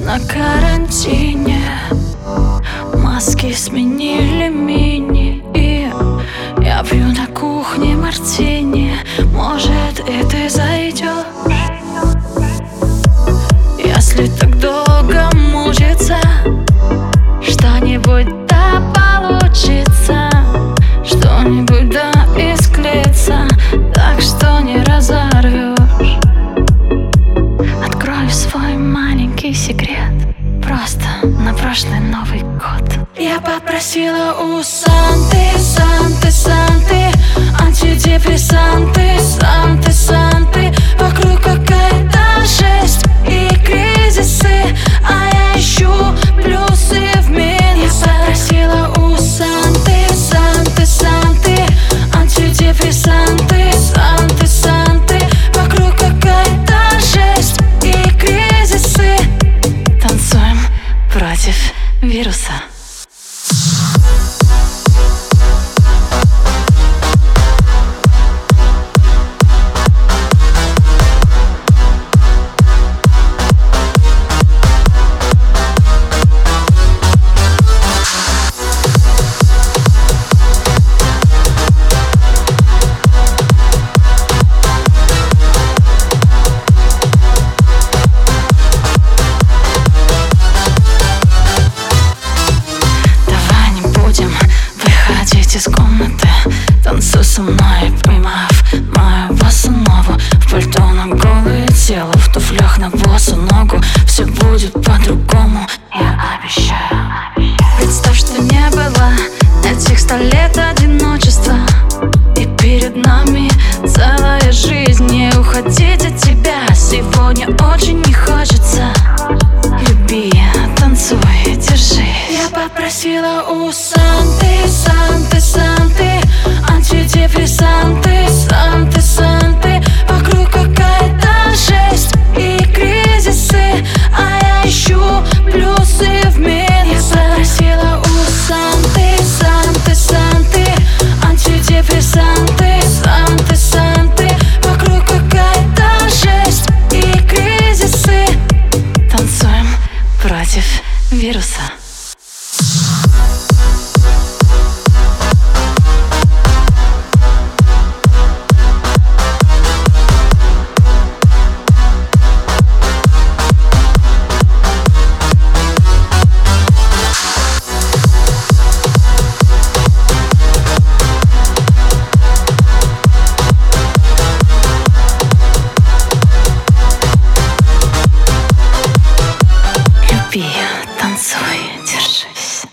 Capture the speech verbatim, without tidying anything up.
на карантине. Маски сменили мини, и я пью на кухне мартини. Может, и ты зайдешь, если так долго мучиться. Что-нибудь да получится, что-нибудь да исклеится, так что не разорвешь. Открою свой маленький секрет, просто на прошлый Новый год я попросила у Санты, Санты, Санты антидепрессанты, Санты, Санты. Вокруг какая-то жесть и кризисы, а я ищу плюсы в минусах. Я попросила у Санты, Санты, Санты антидепрессанты, Санты, Санты. Вокруг какая-то жесть и кризисы. Танцуем против вируса. Из комнаты, танцуй со мной, поймав мою босу ногу. В пальто на голое тело, в туфлях на босу ногу. Все будет по-другому, я обещаю. Представь, что не было этих сто лет одиночества, и перед нами целая жизнь. Не уходить от тебя сегодня очень не хочется. Люби, танцуй, держи. Я попросила у Санты, Санты, Санты антидепрессанты, Санты, Санты. Вокруг какая-то жесть и кризисы, а я ищу плюсы в минусах. Я попросила у Санты, Санты, Санты антидепрессанты, Санты, Санты. Вокруг какая-то жесть и кризисы. Танцуем против вируса. Люби, танцуй, держись.